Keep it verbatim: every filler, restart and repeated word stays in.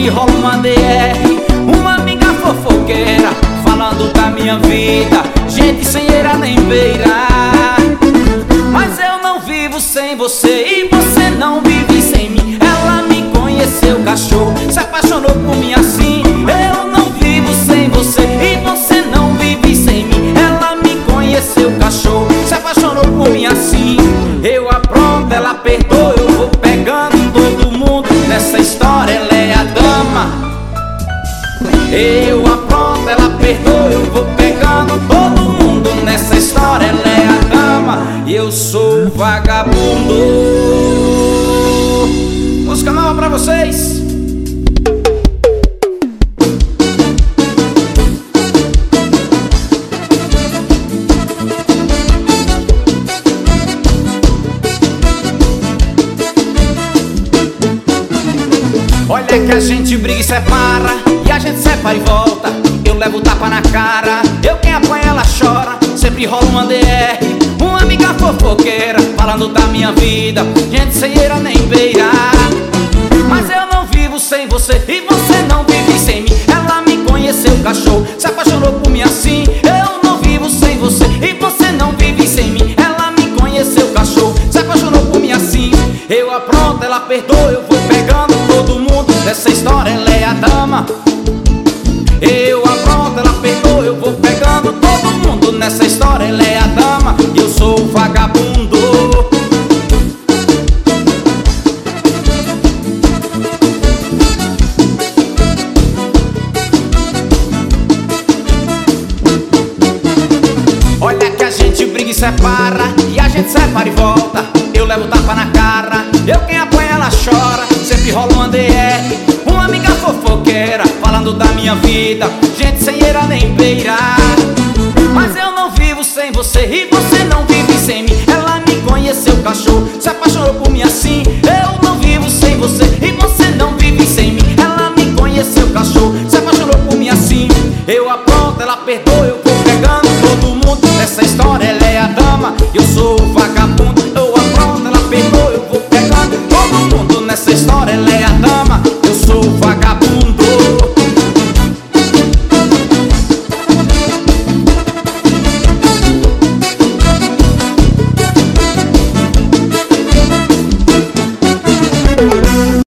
sempre rola uma D R, uma amiga fofoqueira falando da minha vida, gente sem eira nem beira. Mas eu não vivo sem você e você não vive sem mim. Ela me conheceu, cachorro, se apaixonou por mim assim. Eu não vivo sem você e você não vive sem mim. Ela me conheceu, cachorro, se apaixonou por mim assim. Eu apronto, ela perdoa, eu vou pegando todo mundo. Nessa história ela é a dama. Eu apronto, ela perdoa, eu vou pegando todo mundo. Nessa história ela é a dama e eu sou o vagabundo. Música nova pra vocês. Olha que a gente briga e separa, e a gente separa e volta. Eu levo tapa na cara, eu quem apanha ela chora. Sempre rola uma D R, uma amiga fofoqueira falando da minha vida, gente sem eira nem beira. Mas eu não vivo sem você e você não vive sem mim. Ela me conheceu, cachorro, se apaixonou por mim assim. Eu não vivo sem você e você não vive sem mim. Ela me conheceu, cachorro, se apaixonou por mim assim. Eu apronto, ela perdoa, eu vou pegando todo mundo. Nessa história ela é a dama. Eu apronto, ela perdoa, eu vou pegando todo mundo. Nessa história ela é a dama e eu sou o vagabundo. Olha que a gente briga e separa, e a gente separa e volta. Eu levo tapa na cara, eu quem apanha ela chora. Sempre rola uma D R, uma amiga fofoqueira falando da minha vida, gente sem eira nem beira. Mas eu não vivo sem você e você não vive sem mim. Ela me conheceu, cachorro, se apaixonou por mim assim. Eu não